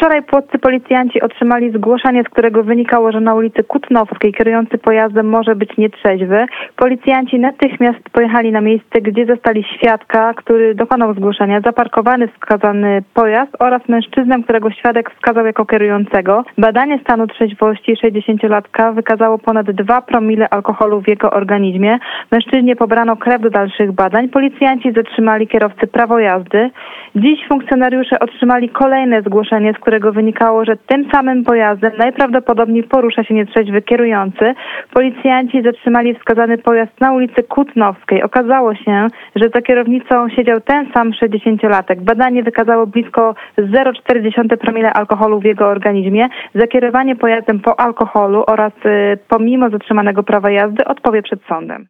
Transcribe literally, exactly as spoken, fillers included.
Wczoraj płoccy policjanci otrzymali zgłoszenie, z którego wynikało, że na ulicy Kutnowskiej kierujący pojazdem może być nietrzeźwy. Policjanci natychmiast pojechali na miejsce, gdzie zastali świadka, który dokonał zgłoszenia, zaparkowany wskazany pojazd oraz mężczyznę, którego świadek wskazał jako kierującego. Badanie stanu trzeźwości sześćdziesięciolatka wykazało ponad dwa promile alkoholu w jego organizmie. Mężczyźnie pobrano krew do dalszych badań. Policjanci zatrzymali kierowcę prawo jazdy. Dziś funkcjonariusze otrzymali kolejne zgłoszenie, z którego wynikało, że tym samym pojazdem najprawdopodobniej porusza się nietrzeźwy kierujący. Policjanci zatrzymali wskazany pojazd na ulicy Kutnowskiej. Okazało się, że za kierownicą siedział ten sam sześćdziesięciolatek. Badanie wykazało blisko zero przecinek cztery promile alkoholu w jego organizmie. Za kierowanie pojazdem po alkoholu oraz y, pomimo zatrzymanego prawa jazdy odpowie przed sądem.